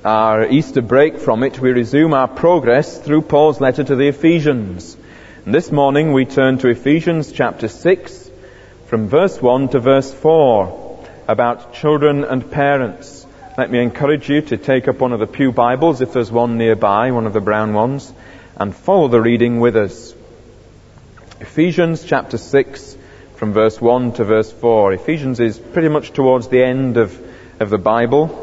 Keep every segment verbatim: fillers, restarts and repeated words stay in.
our Easter break from it, we resume our progress through Paul's letter to the Ephesians. And this morning we turn to Ephesians chapter six, from verse one to verse four, about children and parents. Let me encourage you to take up one of the pew Bibles, if there's one nearby, one of the brown ones, and follow the reading with us. Ephesians chapter six, from verse one to verse four. Ephesians is pretty much towards the end of, of the Bible.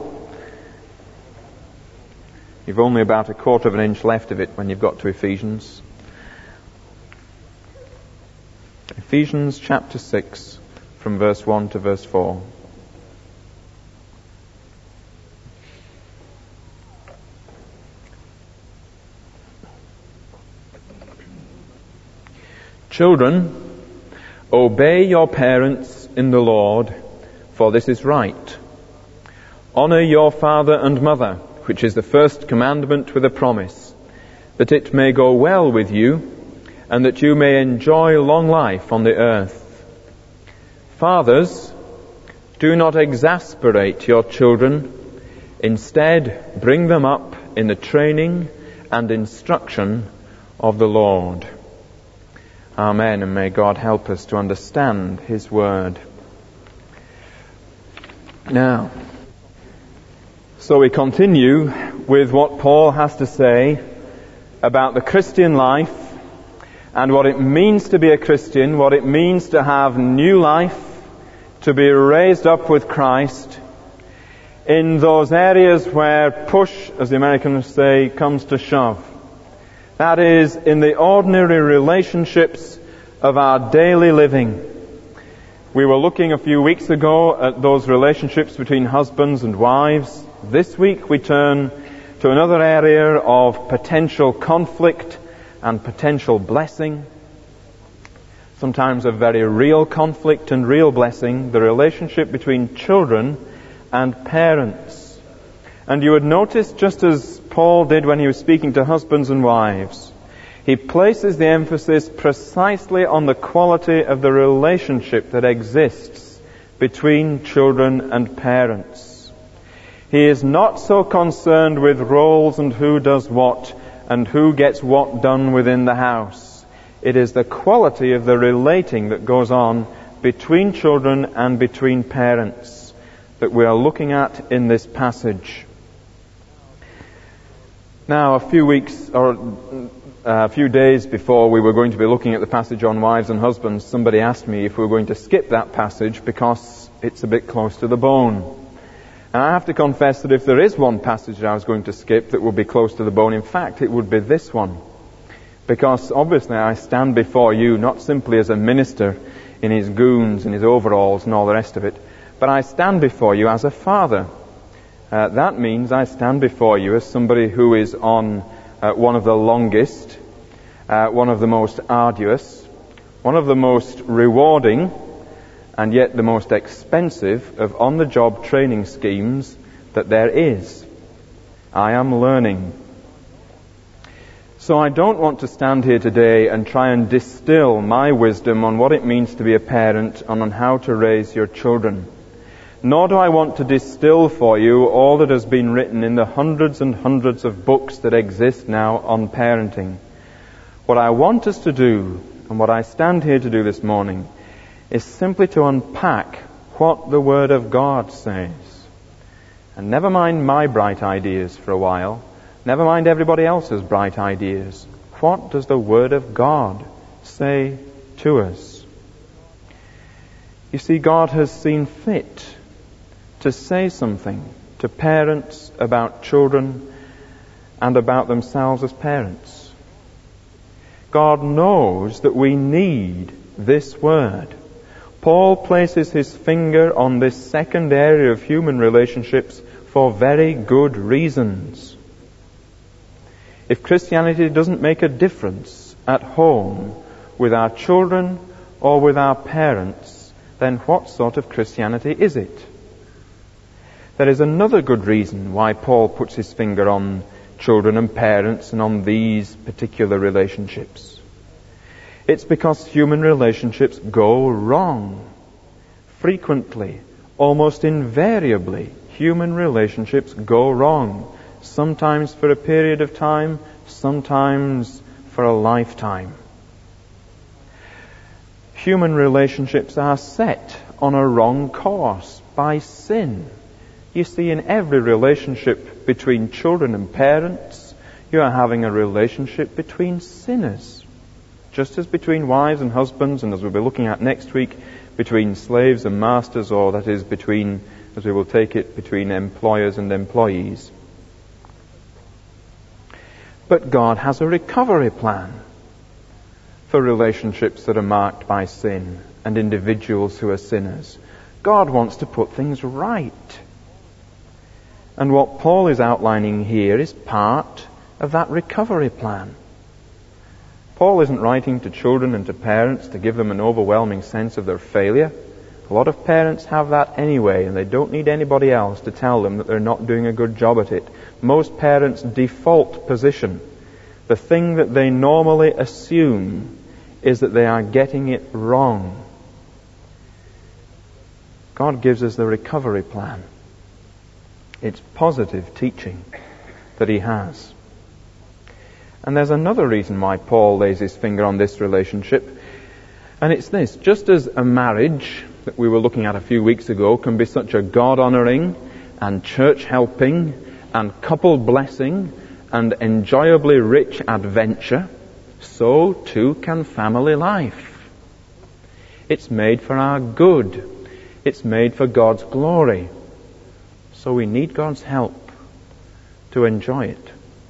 You've only about a quarter of an inch left of it when you've got to Ephesians. Ephesians chapter six, from verse one to verse four. Children, obey your parents in the Lord, for this is right. Honor your father and mother, which is the first commandment with a promise, that it may go well with you, and that you may enjoy long life on the earth. Fathers, do not exasperate your children. Instead, bring them up in the training and instruction of the Lord. Amen, and may God help us to understand His Word. Now, so we continue with what Paul has to say about the Christian life and what it means to be a Christian, what it means to have new life, to be raised up with Christ in those areas where push, as the Americans say, comes to shove. That is, in the ordinary relationships of our daily living. We were looking a few weeks ago at those relationships between husbands and wives. This week we turn to another area of potential conflict and potential blessing. Sometimes a very real conflict and real blessing, the relationship between children and parents. And you would notice, just as Paul did when he was speaking to husbands and wives, he places the emphasis precisely on the quality of the relationship that exists between children and parents. He is not so concerned with roles and who does what and who gets what done within the house. It is the quality of the relating that goes on between children and between parents that we are looking at in this passage. Now, a few weeks or uh, a few days before we were going to be looking at the passage on wives and husbands, somebody asked me if we were going to skip that passage because it's a bit close to the bone. And I have to confess that if there is one passage that I was going to skip that would be close to the bone, in fact, it would be this one. Because obviously I stand before you not simply as a minister in his goons and his overalls and all the rest of it, but I stand before you as a father. Uh, that means I stand before you as somebody who is on uh, one of the longest, uh, one of the most arduous, one of the most rewarding, and yet the most expensive of on-the-job training schemes that there is. I am learning. So I don't want to stand here today and try and distill my wisdom on what it means to be a parent and on how to raise your children. Nor do I want to distill for you all that has been written in the hundreds and hundreds of books that exist now on parenting. What I want us to do, and what I stand here to do this morning, is simply to unpack what the Word of God says. And never mind my bright ideas for a while. Never mind everybody else's bright ideas. What does the Word of God say to us? You see, God has seen fit to say something to parents about children and about themselves as parents. God knows that we need this Word. Paul places his finger on this second area of human relationships for very good reasons. If Christianity doesn't make a difference at home with our children or with our parents, then what sort of Christianity is it? There is another good reason why Paul puts his finger on children and parents and on these particular relationships. It's because human relationships go wrong. Frequently, almost invariably, human relationships go wrong. sometimes for a period of time, sometimes for a lifetime. Human relationships are set on a wrong course by sin. You see, in every relationship between children and parents, you are having a relationship between sinners. Just as between wives and husbands, and as we'll be looking at next week, between slaves and masters, or that is between, as we will take it, between employers and employees. But God has a recovery plan for relationships that are marked by sin and individuals who are sinners. God wants to put things right. And what Paul is outlining here is part of that recovery plan. Paul isn't writing to children and to parents to give them an overwhelming sense of their failure. A lot of parents have that anyway, and they don't need anybody else to tell them that they're not doing a good job at it. Most parents' default position, the thing that they normally assume, is that they are getting it wrong. God gives us the recovery plan. It's positive teaching that He has. And there's another reason why Paul lays his finger on this relationship, and it's this. Just as a marriage that we were looking at a few weeks ago can be such a God-honoring and church-helping and couple-blessing and enjoyably rich adventure, so too can family life. It's made for our good. It's made for God's glory. So we need God's help to enjoy it.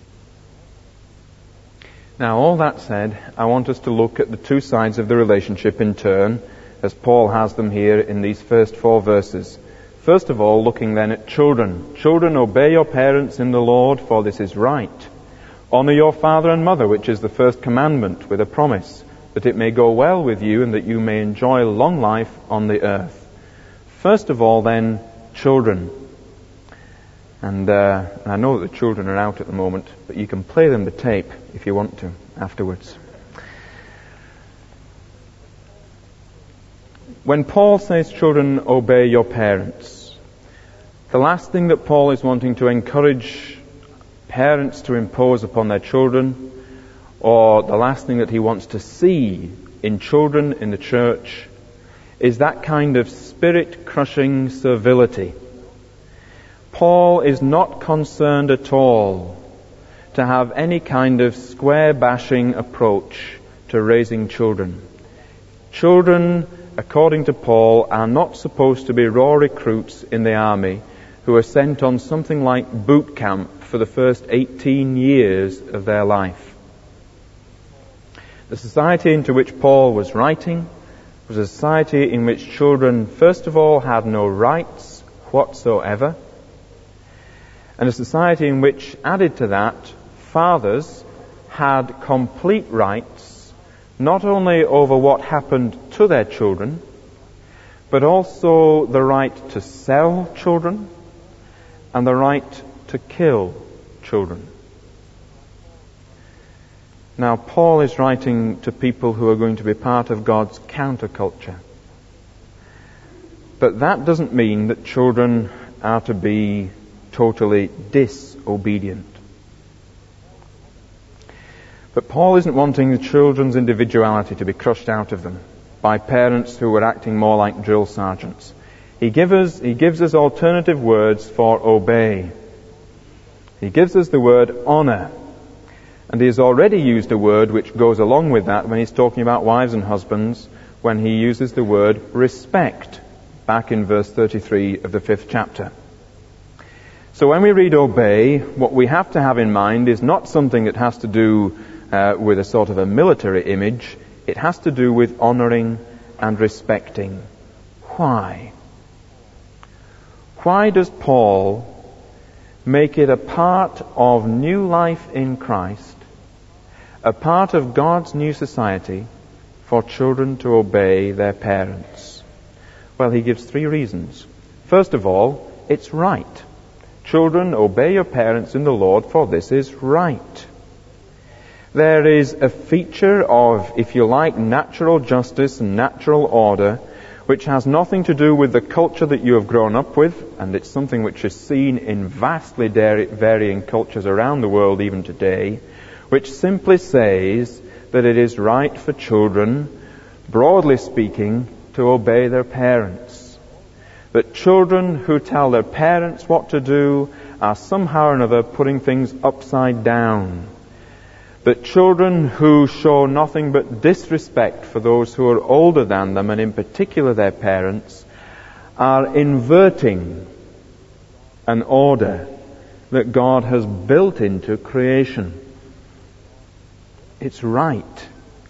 Now, all that said, I want us to look at the two sides of the relationship in turn, as Paul has them here in these first four verses. First of all, looking then at children. Children, obey your parents in the Lord, for this is right. Honor your father and mother, which is the first commandment, with a promise, that it may go well with you and that you may enjoy long life on the earth. First of all, then, children. And, uh, and I know that the children are out at the moment, but you can play them the tape if you want to afterwards. When Paul says, children, obey your parents, the last thing that Paul is wanting to encourage parents to impose upon their children, or the last thing that he wants to see in children in the church, is that kind of spirit-crushing servility. Paul is not concerned at all to have any kind of square-bashing approach to raising children. Children, according to Paul, are not supposed to be raw recruits in the army who are sent on something like boot camp for the first eighteen years of their life. The society into which Paul was writing was a society in which children, first of all, had no rights whatsoever, and a society in which, added to that, fathers had complete rights, not only over what happened to their children, but also the right to sell children and the right to kill children. Now, Paul is writing to people who are going to be part of God's counterculture. But that doesn't mean that children are to be totally disobedient. But Paul isn't wanting the children's individuality to be crushed out of them by parents who were acting more like drill sergeants. He gives us, he gives us alternative words for obey. He gives us the word honor. And he has already used a word which goes along with that when he's talking about wives and husbands, when he uses the word respect, back in verse thirty-three of the fifth chapter. So when we read obey, what we have to have in mind is not something that has to do uh, with a sort of a military image. It has to do with honoring and respecting. Why? Why does Paul make it a part of new life in Christ, a part of God's new society, for children to obey their parents? Well, he gives three reasons. First of all, it's right. Children, obey your parents in the Lord, for this is right. There is a feature of, if you like, natural justice and natural order which has nothing to do with the culture that you have grown up with, and it's something which is seen in vastly varying cultures around the world even today, which simply says that it is right for children, broadly speaking, to obey their parents. That children who tell their parents what to do are somehow or another putting things upside down. That children who show nothing but disrespect for those who are older than them, and in particular their parents, are inverting an order that God has built into creation. It's right.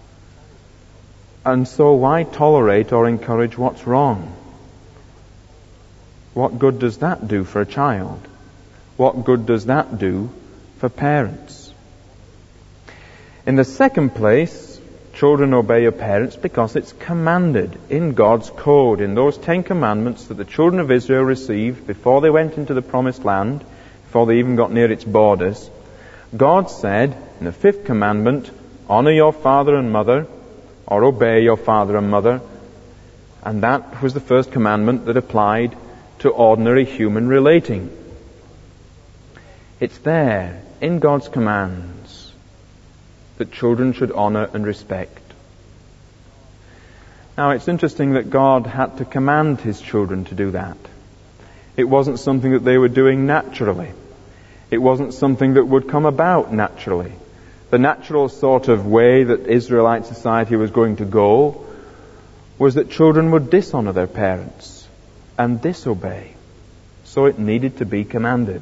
And so why tolerate or encourage what's wrong? What good does that do for a child? What good does that do for parents? In the second place, children obey your parents because it's commanded in God's code, in those Ten Commandments that the children of Israel received before they went into the Promised Land, before they even got near its borders. God said in the fifth commandment, honor your father and mother, or obey your father and mother. And that was the first commandment that applied to ordinary human relating. It's there in God's commands that children should honor and respect. Now, it's interesting that God had to command His children to do that. It wasn't something that they were doing naturally. It wasn't something that would come about naturally. The natural sort of way that Israelite society was going to go was that children would dishonor their parents and disobey. So it needed to be commanded.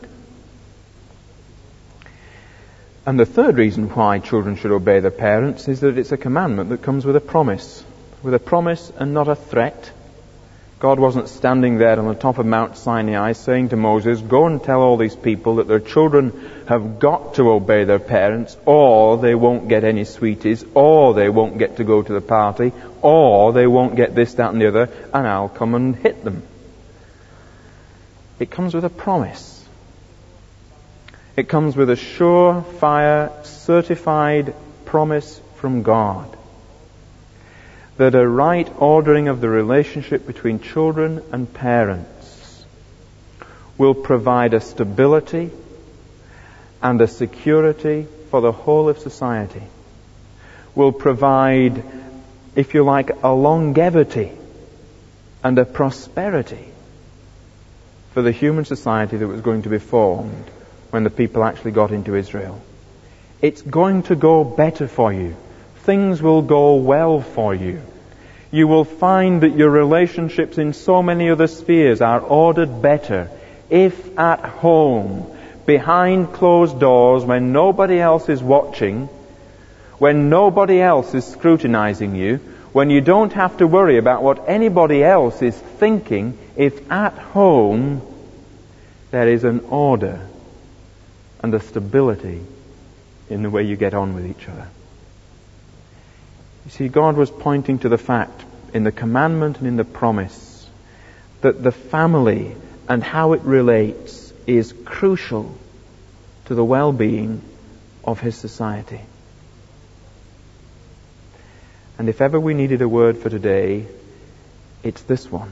And the third reason why children should obey their parents is that it's a commandment that comes with a promise. With a promise and not a threat. God wasn't standing there on the top of Mount Sinai saying to Moses, go and tell all these people that their children have got to obey their parents, or they won't get any sweeties, or they won't get to go to the party, or they won't get this, that and the other, and I'll come and hit them. It comes with a promise. It comes with a surefire, certified promise from God that a right ordering of the relationship between children and parents will provide a stability and a security for the whole of society, will provide, if you like, a longevity and a prosperity for the human society that was going to be formed when the people actually got into Israel. It's going to go better for you. Things will go well for you. You will find that your relationships in so many other spheres are ordered better if at home, behind closed doors, when nobody else is watching, when nobody else is scrutinizing you, when you don't have to worry about what anybody else is thinking, if at home there is an order and a stability in the way you get on with each other. You see, God was pointing to the fact in the commandment and in the promise that the family and how it relates is crucial to the well-being of His society. And if ever we needed a word for today, it's this one.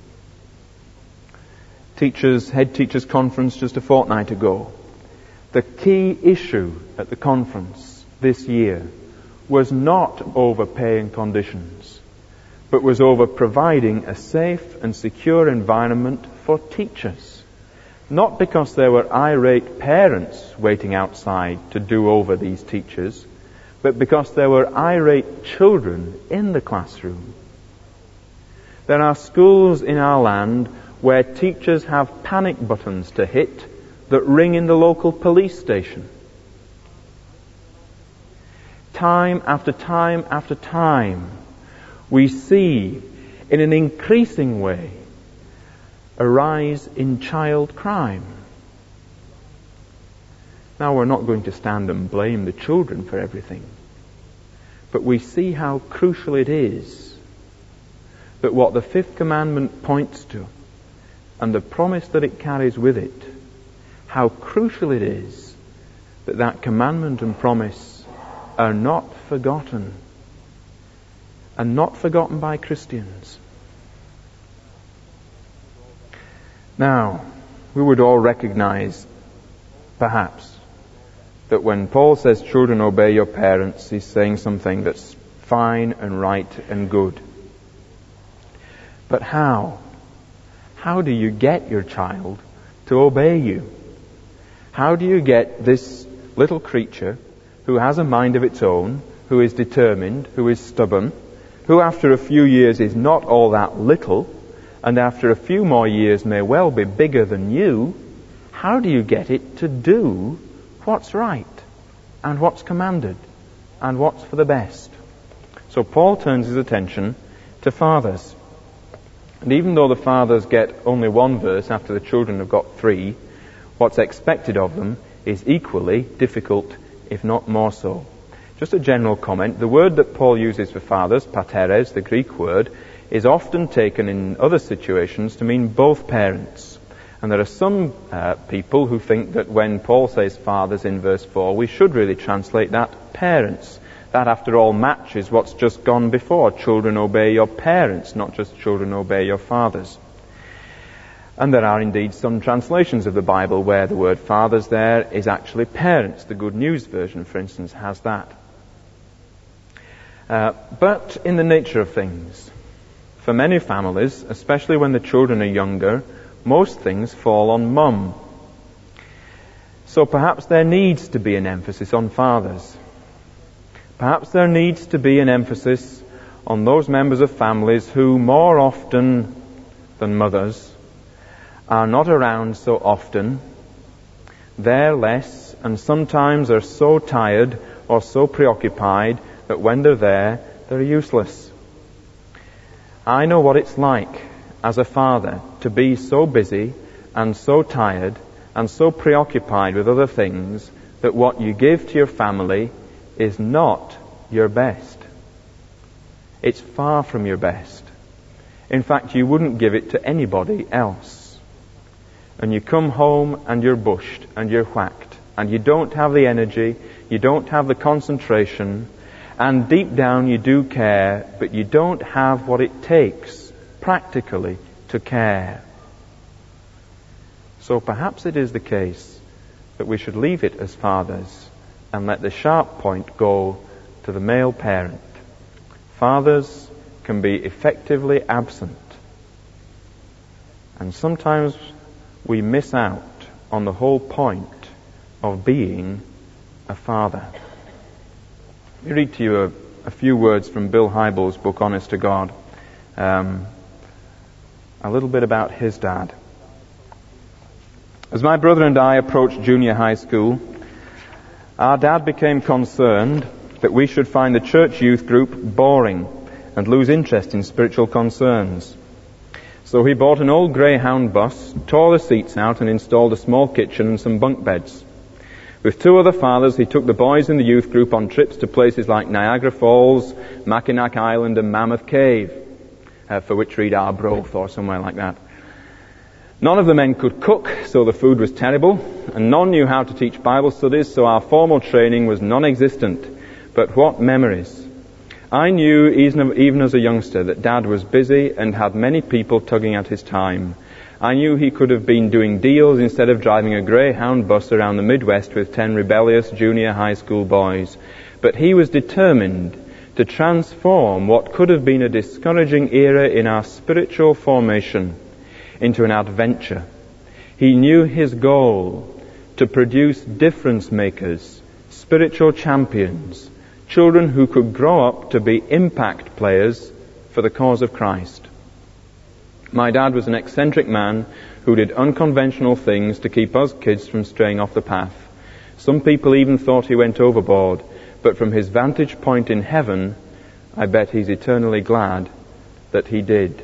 Teachers, head teachers conference just a fortnight ago. The key issue at the conference this year was not over pay and conditions, but was over providing a safe and secure environment for teachers. Not because there were irate parents waiting outside to do over these teachers, but because there were irate children in the classroom. There are schools in our land where teachers have panic buttons to hit that ring in the local police station. Time after time after time, we see in an increasing way a rise in child crime. Now, we're not going to stand and blame the children for everything, but we see how crucial it is that what the fifth commandment points to and the promise that it carries with it, how crucial it is that that commandment and promise are not forgotten, and not forgotten by Christians. Now, we would all recognize, perhaps, that when Paul says, children, obey your parents, he's saying something that's fine and right and good. But how? How do you get your child to obey you? How do you get this little creature who has a mind of its own, who is determined, who is stubborn, who after a few years is not all that little, and after a few more years may well be bigger than you, how do you get it to do what's right, and what's commanded, and what's for the best? So Paul turns his attention to fathers. And even though the fathers get only one verse after the children have got three, what's expected of them is equally difficult, if not more so. Just a general comment, the word that Paul uses for fathers, pateres, the Greek word, is often taken in other situations to mean both parents. And there are some uh, people who think that when Paul says fathers in verse four, we should really translate that parents. That, after all, matches what's just gone before. Children, obey your parents, not just children, obey your fathers. And there are indeed some translations of the Bible where the word fathers there is actually parents. The Good News version, for instance, has that. Uh, but in the nature of things, for many families, especially when the children are younger, most things fall on mum. So perhaps there needs to be an emphasis on fathers. Perhaps there needs to be an emphasis on those members of families who, more often than mothers, are not around so often, they're less, and sometimes are so tired or so preoccupied that when they're there, they're useless. I know what it's like as a father to be so busy and so tired and so preoccupied with other things that what you give to your family is not your best. It's far from your best. In fact, you wouldn't give it to anybody else. And you come home and you're bushed and you're whacked and you don't have the energy, you don't have the concentration, and deep down you do care, but you don't have what it takes practically to care. So perhaps it is the case that we should leave it as fathers and let the sharp point go to the male parent. Fathers can be effectively absent, and sometimes we miss out on the whole point of being a father. Let me read to you a, a few words from Bill Hybels' book, Honest to God. Um, a little bit about his dad. As my brother and I approached junior high school, our dad became concerned that we should find the church youth group boring and lose interest in spiritual concerns. So he bought an old Greyhound bus, tore the seats out and installed a small kitchen and some bunk beds. With two other fathers, he took the boys in the youth group on trips to places like Niagara Falls, Mackinac Island and Mammoth Cave, uh, for which read Arbroath or somewhere like that. None of the men could cook, so the food was terrible, and none knew how to teach Bible studies, so our formal training was non-existent. But what memories! I knew, even as a youngster, that Dad was busy and had many people tugging at his time. I knew he could have been doing deals instead of driving a Greyhound bus around the Midwest with ten rebellious junior high school boys. But he was determined to transform what could have been a discouraging era in our spiritual formation into an adventure. He knew his goal: to produce difference makers, spiritual champions, children who could grow up to be impact players for the cause of Christ. My dad was an eccentric man who did unconventional things to keep us kids from straying off the path. Some people even thought he went overboard, but from his vantage point in heaven, I bet he's eternally glad that he did.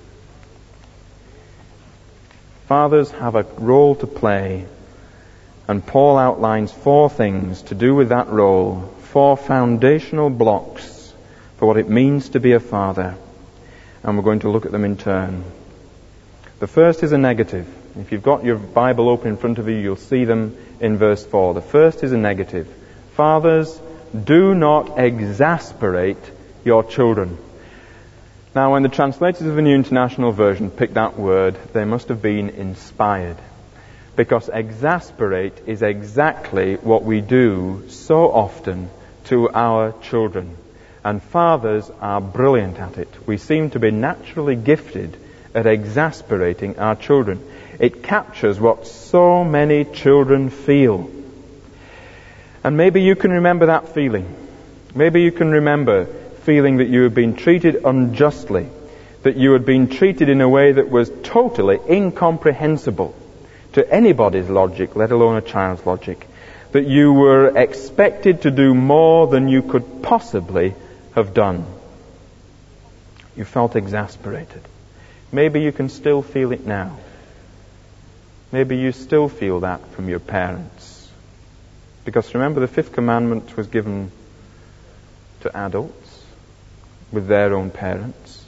Fathers have a role to play, and Paul outlines four things to do with that role, four foundational blocks for what it means to be a father, and we're going to look at them in turn. The first is a negative. If you've got your Bible open in front of you, you'll see them in verse four. The first is a negative. Fathers, do not exasperate your children. Now, when the translators of the New International Version picked that word, they must have been inspired. Because exasperate is exactly what we do so often to our children. And fathers are brilliant at it. We seem to be naturally gifted at exasperating our children. It captures what so many children feel. And maybe you can remember that feeling. Maybe you can remember feeling that you had been treated unjustly, that you had been treated in a way that was totally incomprehensible to anybody's logic, let alone a child's logic, that you were expected to do more than you could possibly have done. You felt exasperated. Maybe you can still feel it now. Maybe you still feel that from your parents. Because remember, the fifth commandment was given to adults with their own parents.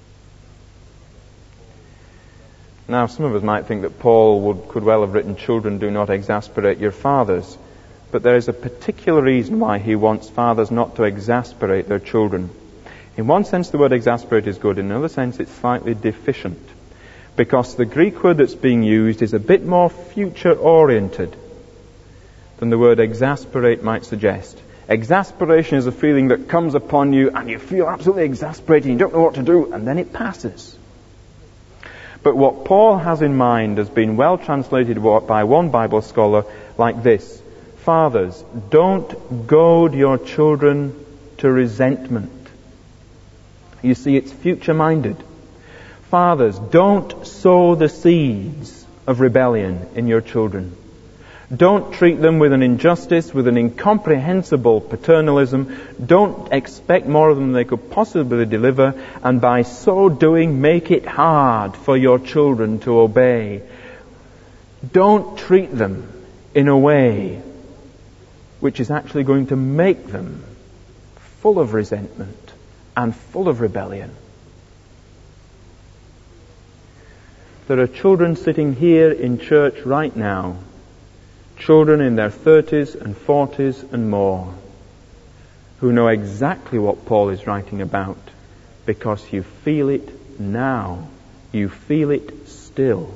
Now, some of us might think that Paul would, could well have written, "Children, do not exasperate your fathers." But there is a particular reason why he wants fathers not to exasperate their children. In one sense, the word exasperate is good. In another sense, it's slightly deficient. Because the Greek word that's being used is a bit more future-oriented than the word exasperate might suggest. Exasperation is a feeling that comes upon you and you feel absolutely exasperated, you don't know what to do, and then it passes. But what Paul has in mind has been well translated by one Bible scholar like this: fathers, don't goad your children to resentment. You see, it's future-minded. Fathers, don't sow the seeds of rebellion in your children. Don't treat them with an injustice, with an incomprehensible paternalism. Don't expect more of them than they could possibly deliver. And by so doing, make it hard for your children to obey. Don't treat them in a way which is actually going to make them full of resentment and full of rebellion. There are children sitting here in church right now, children in their thirties and forties and more, who know exactly what Paul is writing about, because you feel it now. You feel it still.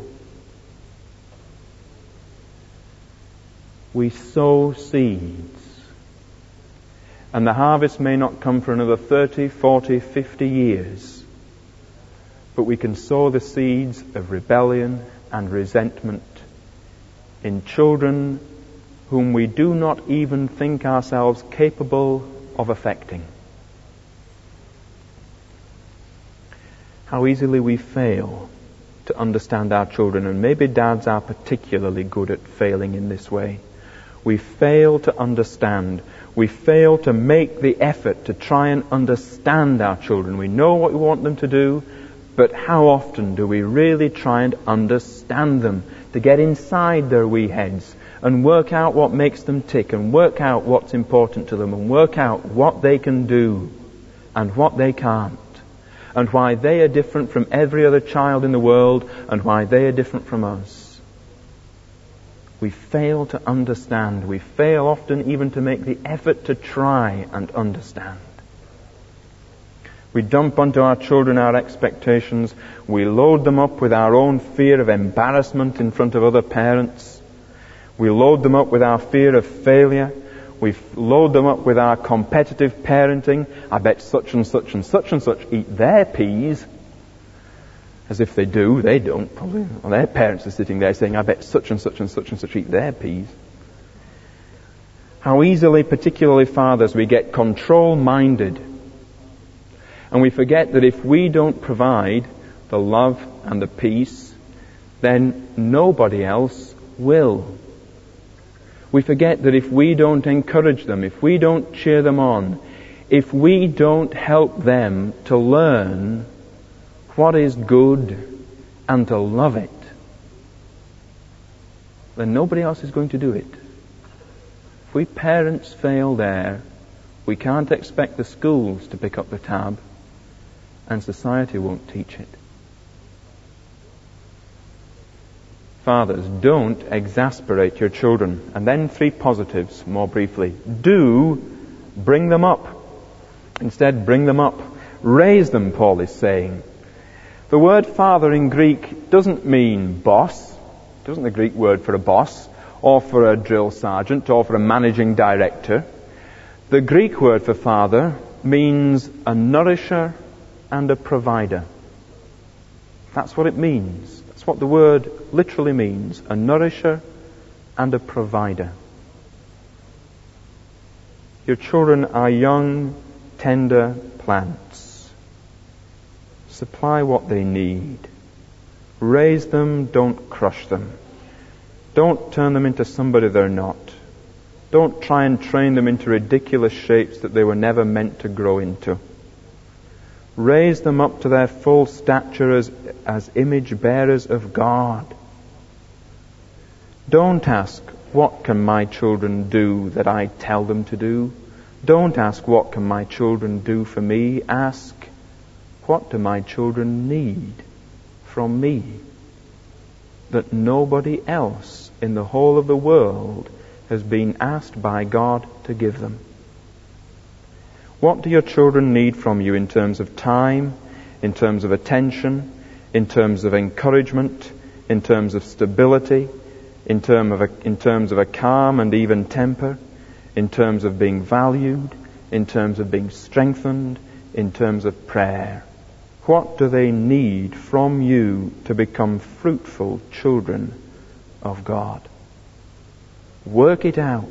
We sow seeds, and the harvest may not come for another thirty, forty, fifty years, but we can sow the seeds of rebellion and resentment in children whom we do not even think ourselves capable of affecting. How easily we fail to understand our children, and maybe dads are particularly good at failing in this way. We fail to understand. We fail to make the effort to try and understand our children. We know what we want them to do, but how often do we really try and understand them, to get inside their wee heads and work out what makes them tick, and work out what's important to them, and work out what they can do and what they can't, and why they are different from every other child in the world, and why they are different from us? We fail to understand. We fail often even to make the effort to try and understand. We dump onto our children our expectations. We load them up with our own fear of embarrassment in front of other parents. We load them up with our fear of failure. We load them up with our competitive parenting. I bet such and such and such and such eat their peas. As if they do. They don't, probably. Well, their parents are sitting there saying, I bet such and such and such and such eat their peas. How easily, particularly fathers, we get control-minded. And we forget that if we don't provide the love and the peace, then nobody else will. We forget that if we don't encourage them, if we don't cheer them on, if we don't help them to learn what is good and to love it, then nobody else is going to do it. If we parents fail there, we can't expect the schools to pick up the tab, and society won't teach it. Fathers, don't exasperate your children. And then three positives, more briefly. Do bring them up. Instead, bring them up. Raise them, Paul is saying. The word father in Greek doesn't mean boss. It doesn't the Greek word for a boss, or for a drill sergeant, or for a managing director. The Greek word for father means a nourisher and a provider. That's what it means. That's what the word literally means. A nourisher and a provider. Your children are young, tender plants. Supply what they need. Raise them, don't crush them. Don't turn them into somebody they're not. Don't try and train them into ridiculous shapes that they were never meant to grow into. Raise them up to their full stature as, as image bearers of God. Don't ask, what can my children do that I tell them to do? Don't ask, what can my children do for me? Ask, what do my children need from me that nobody else in the whole of the world has been asked by God to give them? What do your children need from you in terms of time, in terms of attention, in terms of encouragement, in terms of stability, in, term of a, in terms of a calm and even temper, in terms of being valued, in terms of being strengthened, in terms of prayer? What do they need from you to become fruitful children of God? Work it out.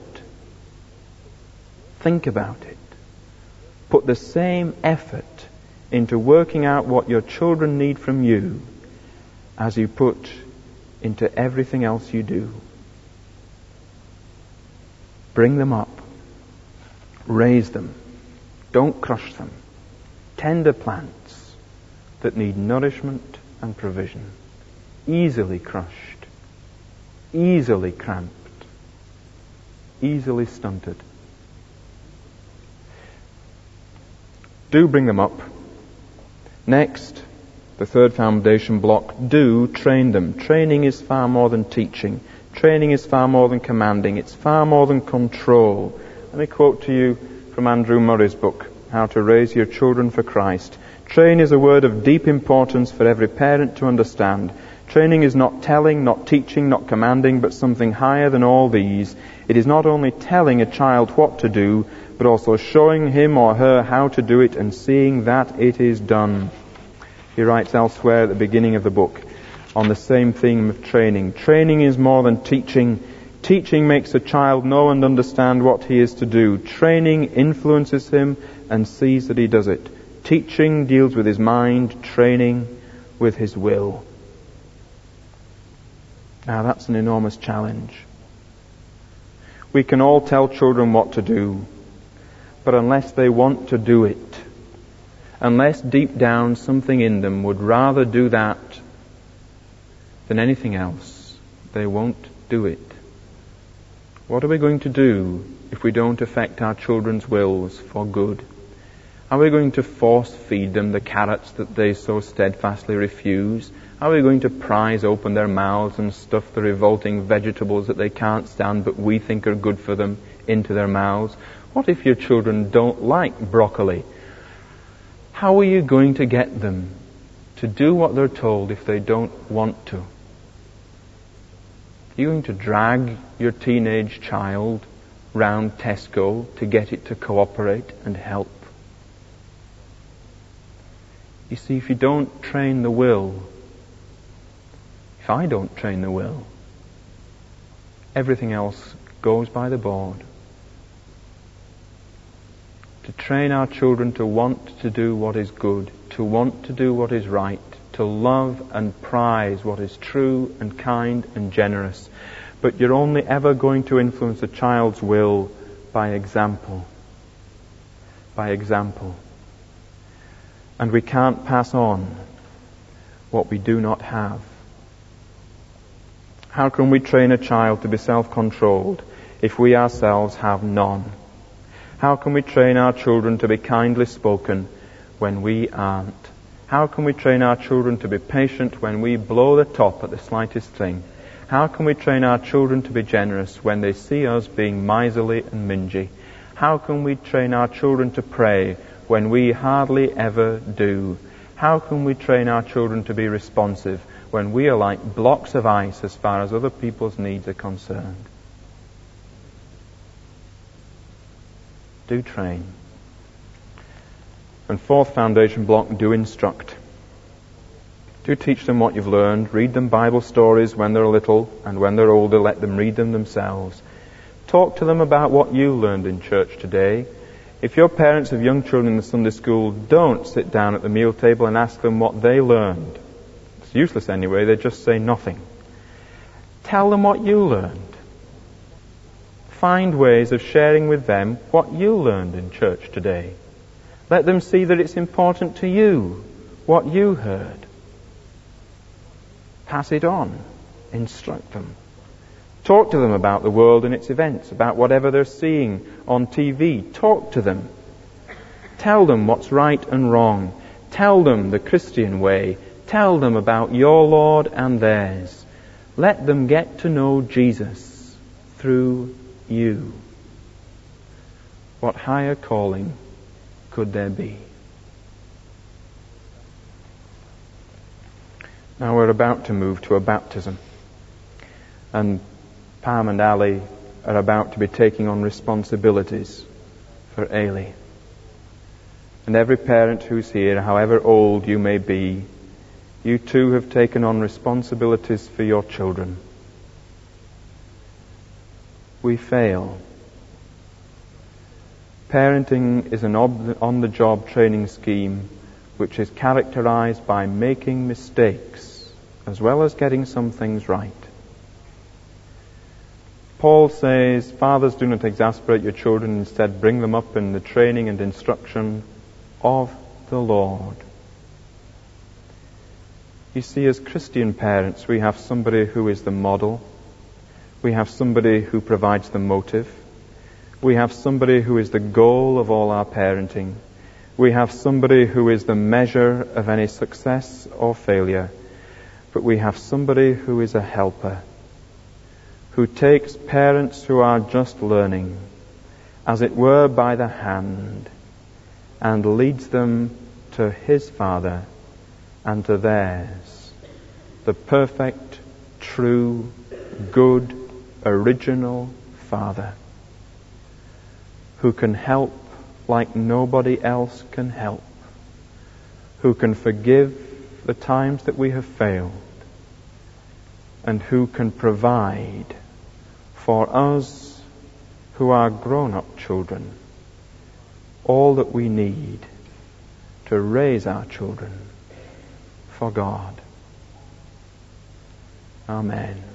Think about it. Put the same effort into working out what your children need from you as you put into everything else you do. Bring them up. Raise them. Don't crush them. Tender plants that need nourishment and provision. Easily crushed. Easily cramped. Easily stunted. Do bring them up. Next, the third foundation block, do train them. Training is far more than teaching. Training is far more than commanding. It's far more than control. Let me quote to you from Andrew Murray's book, How to Raise Your Children for Christ. Train is a word of deep importance for every parent to understand. Training is not telling, not teaching, not commanding, but something higher than all these. It is not only telling a child what to do, but also showing him or her how to do it and seeing that it is done. He writes elsewhere at the beginning of the book on the same theme of training. Training is more than teaching. Teaching makes a child know and understand what he is to do. Training influences him and sees that he does it. Teaching deals with his mind, training with his will. Now that's an enormous challenge. We can all tell children what to do, but unless they want to do it, unless deep down something in them would rather do that than anything else, they won't do it. What are we going to do if we don't affect our children's wills for good? Are we going to force feed them the carrots that they so steadfastly refuse? Are we going to prise open their mouths and stuff the revolting vegetables that they can't stand but we think are good for them into their mouths? What if your children don't like broccoli? How are you going to get them to do what they're told if they don't want to? Are you going to drag your teenage child round Tesco to get it to cooperate and help? You see, if you don't train the will, if I don't train the will, everything else goes by the board. To train our children to want to do what is good, to want to do what is right, to love and prize what is true and kind and generous. But you're only ever going to influence a child's will by example. By example. And we can't pass on what we do not have. How can we train a child to be self-controlled if we ourselves have none? How can we train our children to be kindly spoken when we aren't? How can we train our children to be patient when we blow the top at the slightest thing? How can we train our children to be generous when they see us being miserly and mingy? How can we train our children to pray when we hardly ever do? How can we train our children to be responsive when we are like blocks of ice as far as other people's needs are concerned? Do train. And fourth foundation block, do instruct. Do teach them what you've learned. Read them Bible stories when they're little, and when they're older, let them read them themselves. Talk to them about what you learned in church today. If you're parents of young children in the Sunday school, don't sit down at the meal table and ask them what they learned. It's useless anyway, they just say nothing. Tell them what you learned. Find ways of sharing with them what you learned in church today. Let them see that it's important to you, what you heard. Pass it on. Instruct them. Talk to them about the world and its events, about whatever they're seeing on T V. Talk to them. Tell them what's right and wrong. Tell them the Christian way. Tell them about your Lord and theirs. Let them get to know Jesus through you. What higher calling could there be? Now we're about to move to a baptism. And Pam and Ali are about to be taking on responsibilities for Ailey. And every parent who's here, however old you may be, you too have taken on responsibilities for your children. We fail. Parenting is an ob- on-the-job training scheme which is characterized by making mistakes as well as getting some things right. Paul says, fathers, do not exasperate your children, instead bring them up in the training and instruction of the Lord. You see, as Christian parents, we have somebody who is the model. We have somebody who provides the motive. We have somebody who is the goal of all our parenting. We have somebody who is the measure of any success or failure. But we have somebody who is a helper, who takes parents who are just learning, as it were by the hand, and leads them to his Father and to theirs, the perfect, true, good, original Father, who can help like nobody else can help, who can forgive the times that we have failed, and who can provide for us who are grown-up children all that we need to raise our children for God. Amen.